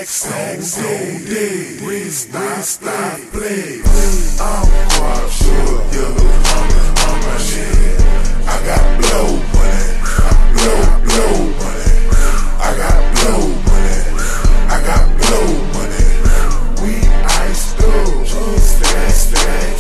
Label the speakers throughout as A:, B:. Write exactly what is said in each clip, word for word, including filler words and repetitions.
A: Stacks on dead, wrist stop play. I'm quite sure yellow on my shit. I got blow money, blow, blow money. I got blow money, I got blow money. We iced up, stack, stack,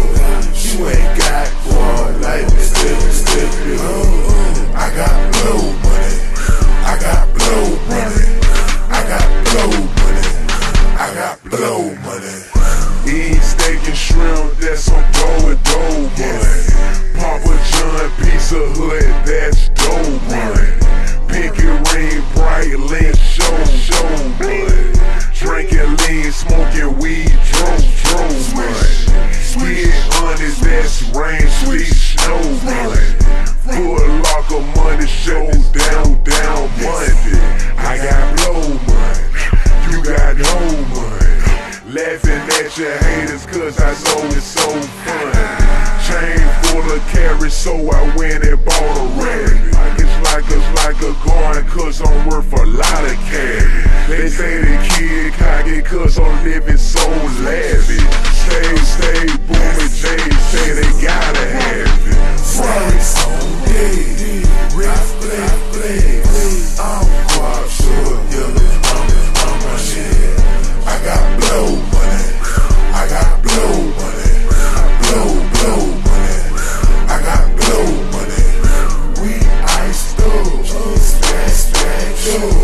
A: you ain't got quad like me, step, step it up. I got blow money, I got blow money, I got blow money, I got blow money. Eat steak and shrimp, that's some dough dough money. Papa John, pizza hut, that's dough money. Pinky ring, bright lean, show, show money. Drinking lean, smoking weed, drove, drove money. Get honest, that's rain, sleet, snow money. Full lock of money, show down, down Monday. I got blow money, you got no money. Laughing at your haters cause I know it's so fun. Chain full of carrots, so I went and bought a rabbit. It's like it's like a garden cause I'm worth a lot of cash. They say the kid cocky cause I'm living so lavish. Stay, stay, booming, Jay say they gotta have it. Stacks on dead, wrist play, play. I'm quite sure yellow on my shit. I got blow money, I got blow money, blow, blow money, I got blow money. We iced up, stack, stack,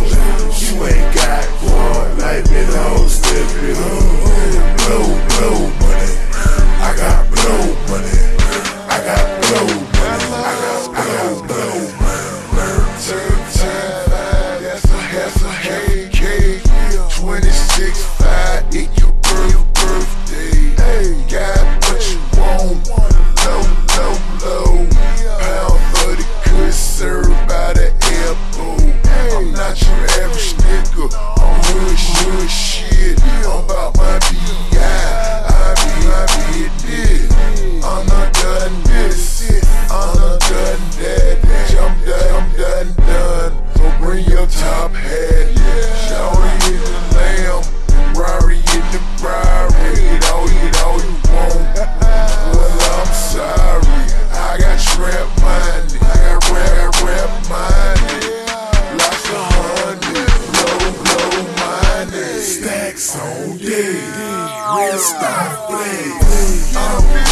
A: you ain't got quad like me, don't step it up. Blow, blow money, I got blow money, I got blow money, I got, I got blow money. Turn time, that's a, that's a K K, twenty-six five, it's your birth, birthday. Hey, got what you want, low, low, low. Pound thirty could serve by the airport. I'm not your average nigga, I'm hood, hood shit. I'm about my B I, I be, I be this. I'm not done this, I'm not done that. I'm done, I'm done, done. So bring your top hat, Shawty in the lamb, Rari in the Rari. Eat all, eat all you want. Well, I'm sorry, I got trap money, I got rap, rap money. Lots of honey, blow, blow money. Stacks on dead, wrist stop play.